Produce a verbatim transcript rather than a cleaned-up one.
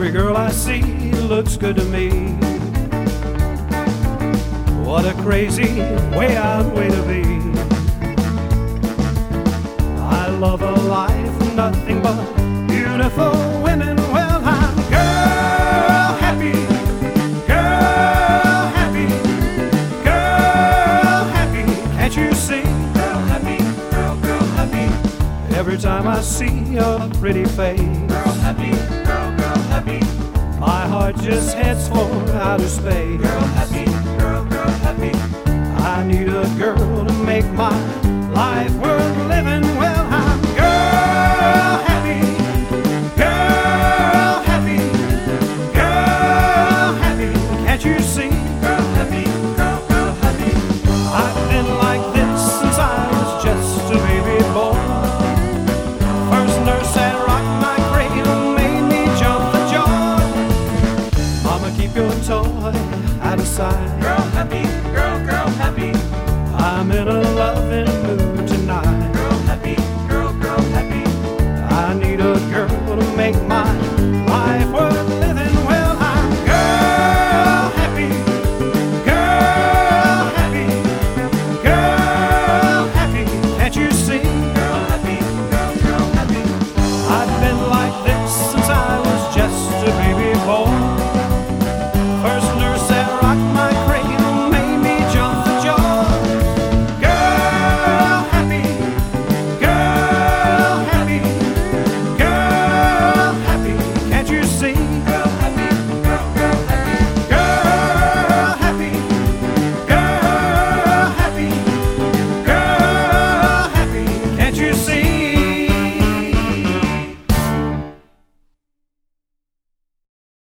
Every girl I see looks good to me. What a crazy way out way to be. I love a life, nothing but beautiful women. Well, I'm girl happy, girl happy, girl happy. Can't you see? Girl happy, girl, girl happy. Every time I see a pretty face, Girl happy, girl, girl happy. my heart just heads for outer space. Girl happy, girl, girl happy. I need a girl to make my life worth living. Well, I'm girl happy, girl happy, girl happy. Can't you see? Girl happy, girl, girl happy. I've been like this since I was just a baby boy. First nurse that rocked my cradle made me jump for joy. Mama, keep your toy out of sight. Girl